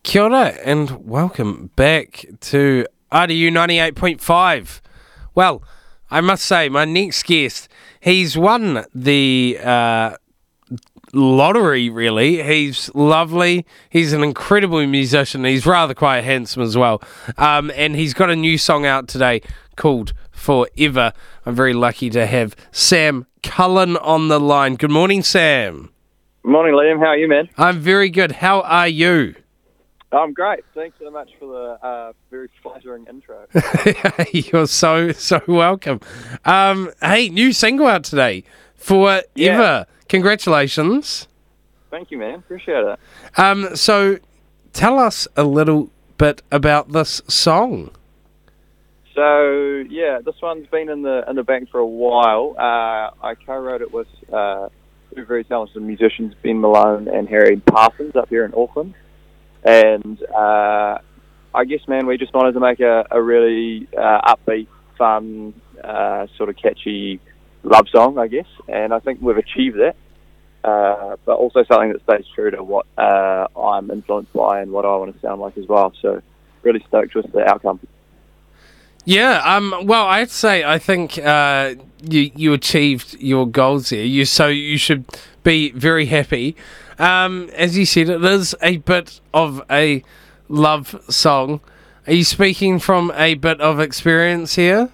Kia ora and welcome back to RDU 98.5. Well, I must say, my next guest, he's won the lottery, really. He's lovely. He's an incredible musician. He's rather quite handsome as well. And he's got a new song out today called Forever. I'm very lucky to have Sam Cullen on the line. Good morning, Sam. Morning, Liam. How are you, man? I'm very good. How are you? I'm great. Thanks so much for the very flattering intro. You're so welcome. Hey, new single out today, Forever. Yeah. Congratulations. Thank you, man. Appreciate it. So tell us a little bit about this song. So, yeah, this one's been in the bank for a while. I co-wrote it with two very talented musicians, Ben Malone and Harry Parsons, up here in Auckland. And I guess, man, we just wanted to make a really upbeat, fun, sort of catchy love song, I guess. And I think we've achieved that. But also something that stays true to what I'm influenced by and what I want to sound like as well. So really stoked with the outcome. Yeah, well, I'd say I think you achieved your goals there. So you should be very happy. As you said, it is a bit of a love song. Are you speaking from a bit of experience here?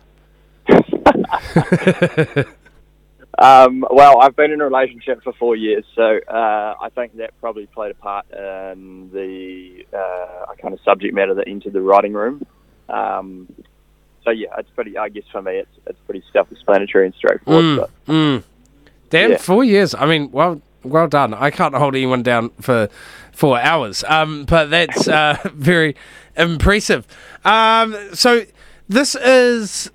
Well, I've been in a relationship for 4 years, so I think that probably played a part in the kind of subject matter that entered the writing room. So yeah, it's pretty. I guess for me, it's pretty self-explanatory and straightforward. Damn, yeah. 4 years. I mean, well done. I can't hold anyone down for 4 hours, but that's very impressive. So this is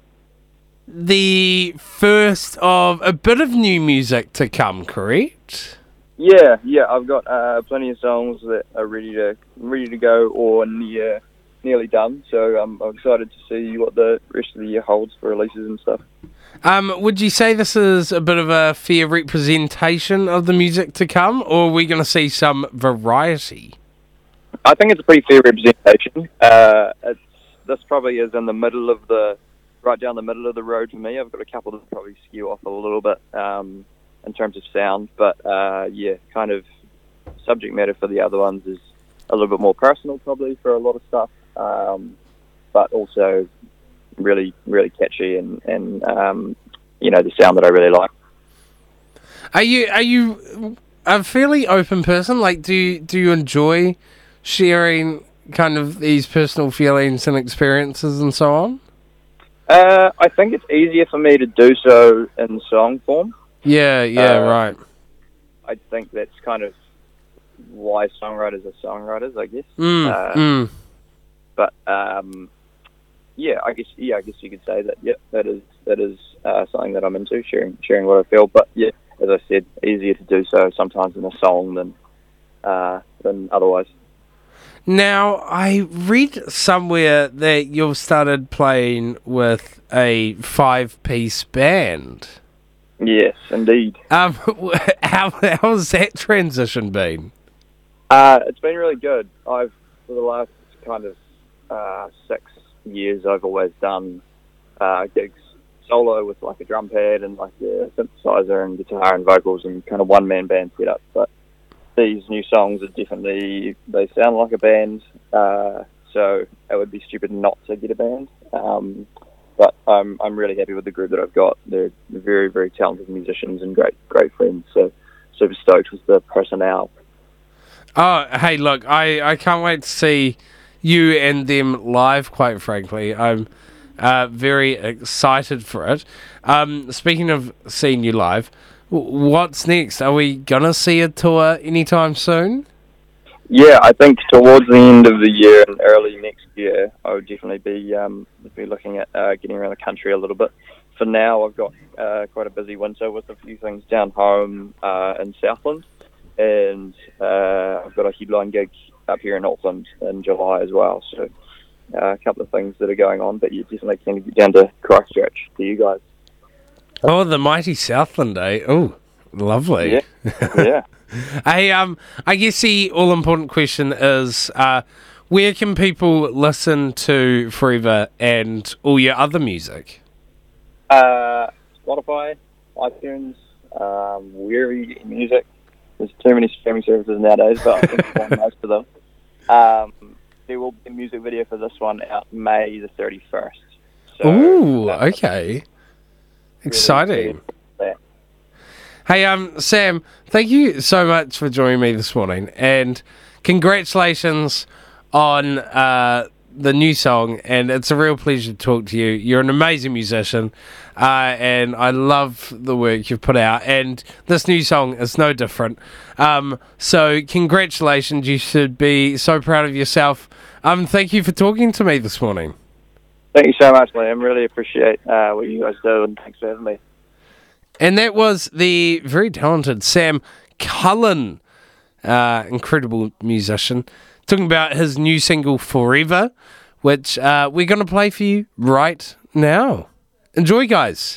the first of a bit of new music to come, correct? Yeah. I've got plenty of songs that are ready to go or nearly done. So I'm excited to see what the rest of the year holds for releases and stuff. Would you say this is a bit of a fair representation of the music to come, or are we going to see some variety? I think it's a pretty fair representation. This probably is in the middle of right down the middle of the road for me. I've got a couple that probably skew off a little bit in terms of sound, but yeah, kind of subject matter for the other ones is a little bit more personal probably for a lot of stuff, but also really, really catchy and the sound that I really like. Are you a fairly open person? Like, do you enjoy sharing kind of these personal feelings and experiences and so on? I think it's easier for me to do so in song form. Yeah, right. I think that's kind of why songwriters are songwriters, I guess. But yeah, I guess you could say that. Yeah, that is something that I'm into, sharing what I feel. But yeah, as I said, easier to do so sometimes in a song than otherwise. Now, I read somewhere that you've started playing with a 5-piece band. Yes, indeed. How's that transition been? It's been really good. For the last kind of 6 years, I've always done gigs solo with like a drum pad and like a synthesizer and guitar and vocals and kind of one-man band setup. But these new songs are definitely, they sound like a band, so it would be stupid not to get a band. But I'm really happy with the group that I've got. They're very, very talented musicians and great friends. So super stoked with the personnel. Oh, hey, look, I can't wait to see you and them live, quite frankly. I'm very excited for it. Speaking of seeing you live, what's next? Are we going to see a tour anytime soon? Yeah, I think towards the end of the year and early next year, I would definitely be looking at getting around the country a little bit. For now, I've got quite a busy winter with a few things down home in Southland, and I've got a headline gig up here in Auckland in July as well. So a couple of things that are going on, but you definitely can get down to Christchurch to you guys. Oh, the mighty Southland, eh? Oh, lovely. Yeah. Hey, I guess the all-important question is, where can people listen to Forever and all your other music? Spotify, iTunes, wherever you get your music. There's too many streaming services nowadays, but I think you want most of them. There will be a music video for this one out May the 31st. So, Ooh, okay. Exciting. Really. Hey, Sam, thank you so much for joining me this morning, and congratulations on the new song, and it's a real pleasure to talk to you. You're an amazing musician, and I love the work you've put out, and this new song is no different. So congratulations, you should be so proud of yourself. Thank you for talking to me this morning. Thank you so much, Liam. Really appreciate what you guys do, and thanks for having me. And that was the very talented Sam Cullen, incredible musician, talking about his new single Forever, which we're going to play for you right now. Enjoy, guys.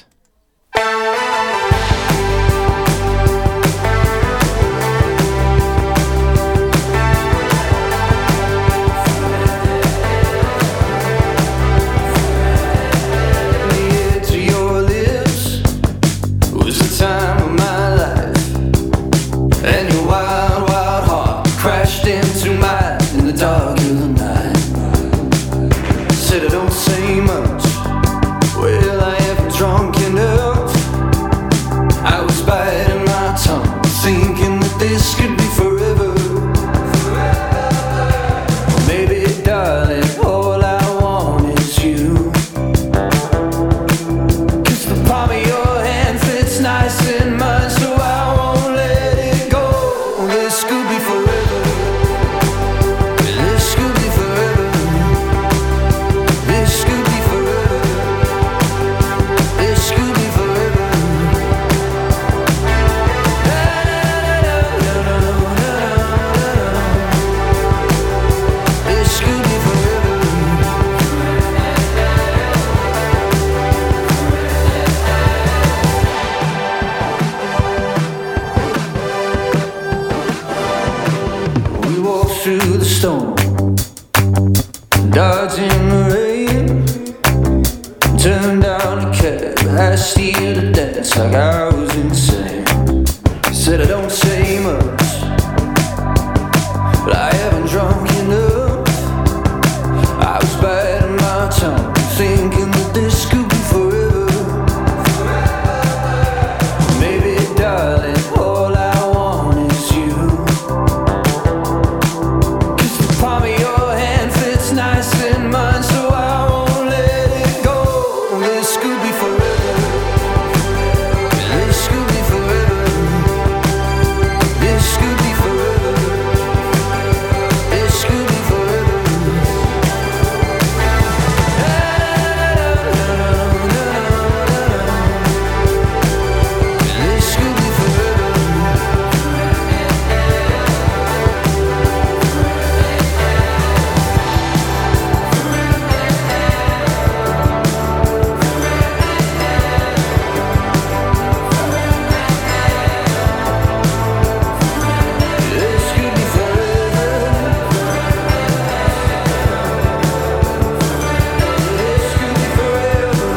Through the storm, dodging the rain, turned down a cab, asked you to dance like I was insane. Said I don't say much, but I haven't drunk enough. I was biting my tongue, thinking that this could be forever. Maybe, darling, all I want is you. Palm of your hand fits nice in mine, so I won't let it go. This could be forever. This could be forever. This could be forever. This could be forever. This could be forever. This could be forever. This could be forever.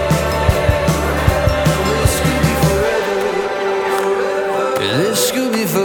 This could be forever. This could be forever.